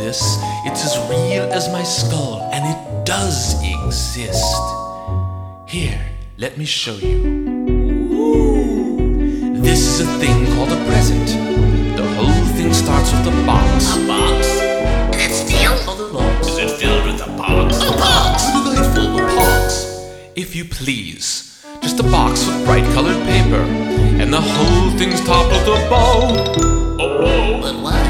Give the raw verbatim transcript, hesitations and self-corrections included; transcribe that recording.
this. It's as real as my skull, and it does exist. Here, let me show you. This is a thing called a present. The whole thing starts with a box. A box? And it's filled? Other box. Is it filled with a box? A box! Delightful, a box. If you please. Just a box with bright colored paper. And the whole thing's topped with a bow. A bow? But why?